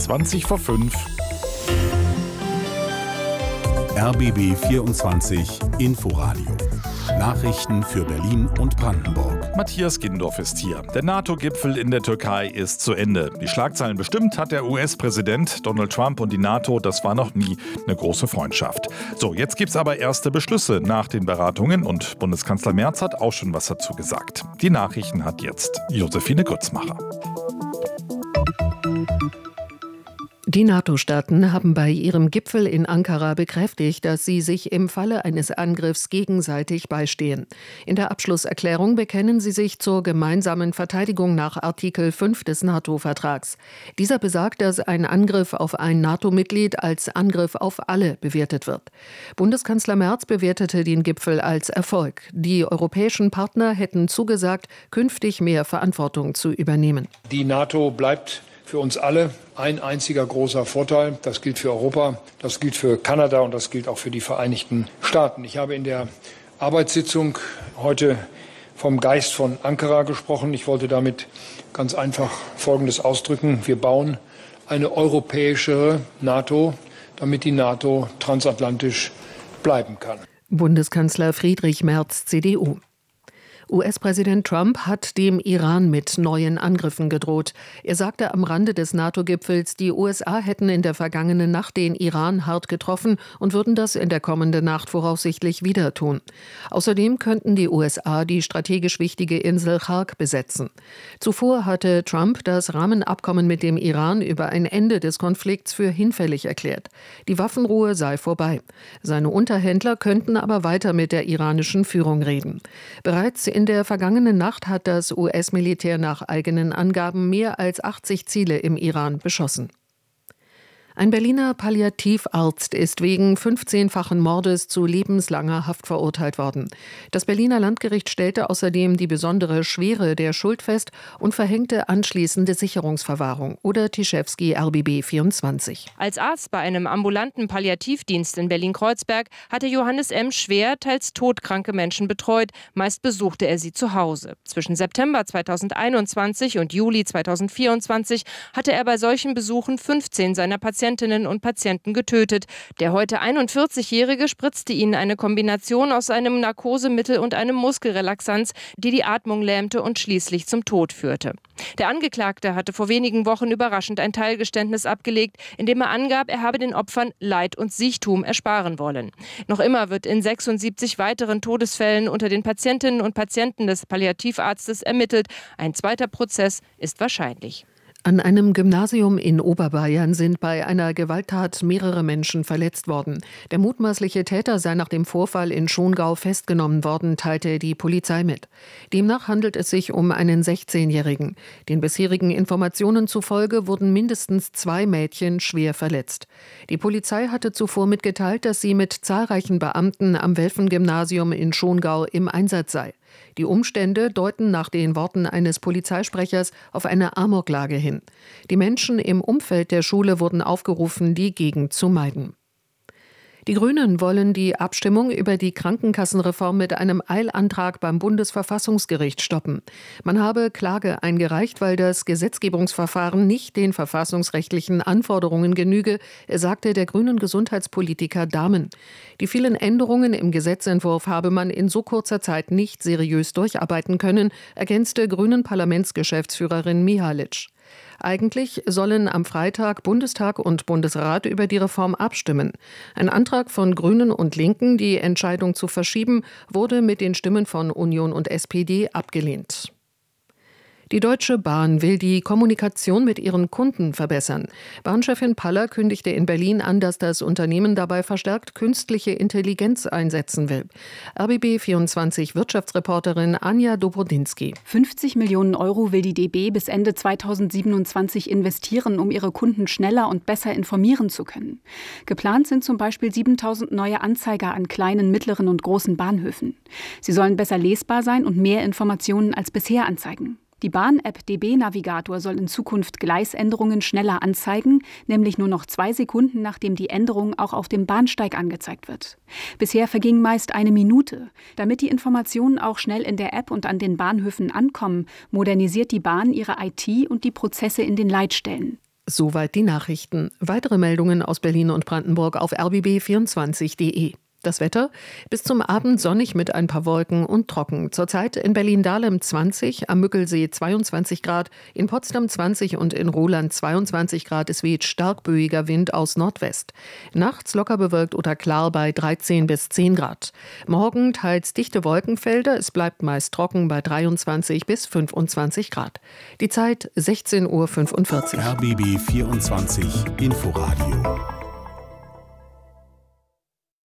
5:20. RBB 24 Inforadio. Nachrichten für Berlin und Brandenburg. Matthias Gindorf ist hier. Der NATO-Gipfel in der Türkei ist zu Ende. Die Schlagzeilen bestimmt hat der US-Präsident Donald Trump und die NATO. Das war noch nie eine große Freundschaft. So, jetzt gibt's aber erste Beschlüsse nach den Beratungen und Bundeskanzler Merz hat auch schon was dazu gesagt. Die Nachrichten hat jetzt Josephine Grützmacher. Die NATO-Staaten haben bei ihrem Gipfel in Ankara bekräftigt, dass sie sich im Falle eines Angriffs gegenseitig beistehen. In der Abschlusserklärung bekennen sie sich zur gemeinsamen Verteidigung nach Artikel 5 des NATO-Vertrags. Dieser besagt, dass ein Angriff auf ein NATO-Mitglied als Angriff auf alle bewertet wird. Bundeskanzler Merz bewertete den Gipfel als Erfolg. Die europäischen Partner hätten zugesagt, künftig mehr Verantwortung zu übernehmen. Die NATO bleibt für uns alle ein einziger großer Vorteil. Das gilt für Europa, das gilt für Kanada und das gilt auch für die Vereinigten Staaten. Ich habe in der Arbeitssitzung heute vom Geist von Ankara gesprochen. Ich wollte damit ganz einfach Folgendes ausdrücken. Wir bauen eine europäischere NATO, damit die NATO transatlantisch bleiben kann. Bundeskanzler Friedrich Merz, CDU. US-Präsident Trump hat dem Iran mit neuen Angriffen gedroht. Er sagte am Rande des NATO-Gipfels, die USA hätten in der vergangenen Nacht den Iran hart getroffen und würden das in der kommenden Nacht voraussichtlich wieder tun. Außerdem könnten die USA die strategisch wichtige Insel Chark besetzen. Zuvor hatte Trump das Rahmenabkommen mit dem Iran über ein Ende des Konflikts für hinfällig erklärt. Die Waffenruhe sei vorbei. Seine Unterhändler könnten aber weiter mit der iranischen Führung reden. Bereits in der vergangenen Nacht hat das US-Militär nach eigenen Angaben mehr als 80 Ziele im Iran beschossen. Ein Berliner Palliativarzt ist wegen 15-fachen Mordes zu lebenslanger Haft verurteilt worden. Das Berliner Landgericht stellte außerdem die besondere Schwere der Schuld fest und verhängte anschließende Sicherungsverwahrung. Oder Tischewski, RBB 24. Als Arzt bei einem ambulanten Palliativdienst in Berlin-Kreuzberg hatte Johannes M. schwer, teils todkranke Menschen betreut. Meist besuchte er sie zu Hause. Zwischen September 2021 und Juli 2024 hatte er bei solchen Besuchen 15 seiner Patientinnen und Patienten getötet. Der heute 41-Jährige spritzte ihnen eine Kombination aus einem Narkosemittel und einem Muskelrelaxanz, die die Atmung lähmte und schließlich zum Tod führte. Der Angeklagte hatte vor wenigen Wochen überraschend ein Teilgeständnis abgelegt, in dem er angab, er habe den Opfern Leid und Siechtum ersparen wollen. Noch immer wird in 76 weiteren Todesfällen unter den Patientinnen und Patienten des Palliativarztes ermittelt. Ein zweiter Prozess ist wahrscheinlich. An einem Gymnasium in Oberbayern sind bei einer Gewalttat mehrere Menschen verletzt worden. Der mutmaßliche Täter sei nach dem Vorfall in Schongau festgenommen worden, teilte die Polizei mit. Demnach handelt es sich um einen 16-Jährigen. Den bisherigen Informationen zufolge wurden mindestens 2 Mädchen schwer verletzt. Die Polizei hatte zuvor mitgeteilt, dass sie mit zahlreichen Beamten am Welfen-Gymnasium in Schongau im Einsatz sei. Die Umstände deuten nach den Worten eines Polizeisprechers auf eine Amoklage hin. Die Menschen im Umfeld der Schule wurden aufgerufen, die Gegend zu meiden. Die Grünen wollen die Abstimmung über die Krankenkassenreform mit einem Eilantrag beim Bundesverfassungsgericht stoppen. Man habe Klage eingereicht, weil das Gesetzgebungsverfahren nicht den verfassungsrechtlichen Anforderungen genüge, sagte der grünen Gesundheitspolitiker Dahmen. Die vielen Änderungen im Gesetzentwurf habe man in so kurzer Zeit nicht seriös durcharbeiten können, ergänzte grünen Parlamentsgeschäftsführerin Mihalic. Eigentlich sollen am Freitag Bundestag und Bundesrat über die Reform abstimmen. Ein Antrag von Grünen und Linken, die Entscheidung zu verschieben, wurde mit den Stimmen von Union und SPD abgelehnt. Die Deutsche Bahn will die Kommunikation mit ihren Kunden verbessern. Bahnchefin Paller kündigte in Berlin an, dass das Unternehmen dabei verstärkt künstliche Intelligenz einsetzen will. RBB 24 Wirtschaftsreporterin Anja Dobrodinsky. 50 Millionen Euro will die DB bis Ende 2027 investieren, um ihre Kunden schneller und besser informieren zu können. Geplant sind zum Beispiel 7.000 neue Anzeiger an kleinen, mittleren und großen Bahnhöfen. Sie sollen besser lesbar sein und mehr Informationen als bisher anzeigen. Die Bahn-App DB Navigator soll in Zukunft Gleisänderungen schneller anzeigen, nämlich nur noch 2 Sekunden, nachdem die Änderung auch auf dem Bahnsteig angezeigt wird. Bisher verging meist 1 Minute. Damit die Informationen auch schnell in der App und an den Bahnhöfen ankommen, modernisiert die Bahn ihre IT und die Prozesse in den Leitstellen. Soweit die Nachrichten. Weitere Meldungen aus Berlin und Brandenburg auf rbb24.de. Das Wetter: bis zum Abend sonnig mit ein paar Wolken und trocken. Zurzeit in Berlin-Dahlem 20, am Müggelsee 22 Grad, in Potsdam 20 und in Roland 22 Grad. Es weht stark böiger Wind aus Nordwest. Nachts locker bewölkt oder klar bei 13 bis 10 Grad. Morgen teils dichte Wolkenfelder. Es bleibt meist trocken bei 23 bis 25 Grad. Die Zeit 16:45 Uhr. RBB 24 Inforadio